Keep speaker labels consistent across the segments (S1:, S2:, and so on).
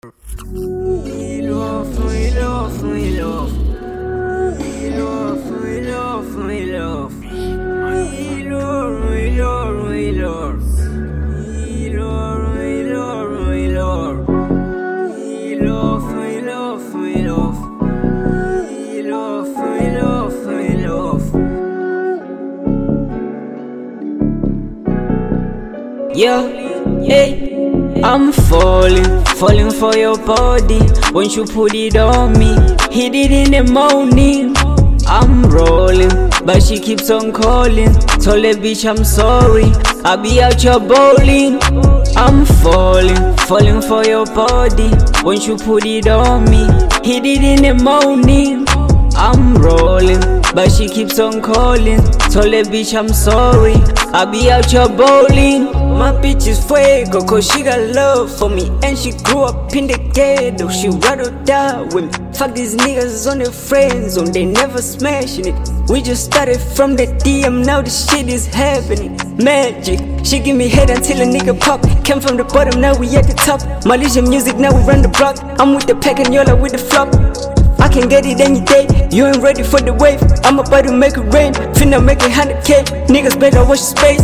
S1: Yeah, hey, I'm falling for your body. Won't you put it on me? Hit it in the morning. I'm rolling, but she keeps on calling. Told the bitch I'm sorry, I'll be out here bowling. I'm falling for your body. Won't you put it on me? Hit it in the morning. I'm rolling, but she keeps on calling. Told the bitch I'm sorry, I'll be out here bowling. My bitch is fuego, cause she got love for me. And she grew up in the ghetto, she ride or die with me. Fuck these niggas on their friend zone, they never smashing it. We just started from the DM, now the shit is happening. Magic, she give me head until a nigga pop. Came from the bottom, now we at the top. Malaysian music, now we run the block. I'm with the pack and y'all are with the flop. I can get it any day, you ain't ready for the wave. I'm about to make it rain, finna make it 100K. Niggas better watch your space.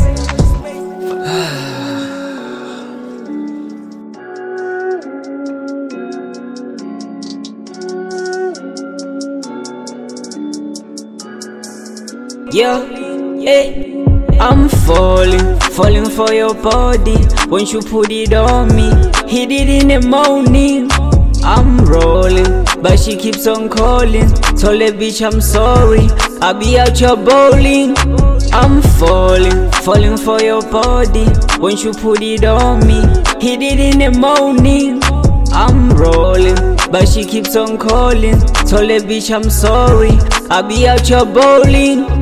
S1: Yeah, hey, I'm falling for your body. Won't you put it on me? Hit it in the morning. I'm rolling, but she keeps on calling. Told the bitch I'm sorry, I'll be out here bowling. I'm falling for your body. Won't you put it on me? Hit it in the morning. I'm rolling, but she keeps on calling. Told the bitch I'm sorry, I'll be out here bowling.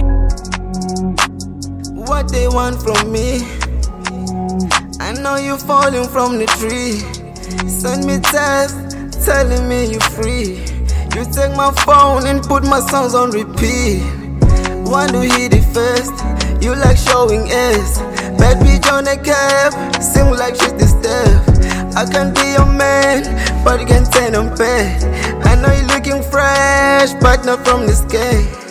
S2: What they want from me? I know you falling from the tree. Send me text, telling me you free. You take my phone and put my songs on repeat. Want to hit it first, you like showing ass. Bad bitch on the cab, seem like she's the step. I can be your man, but you can turn on bad. I know you're looking fresh, but not from this game.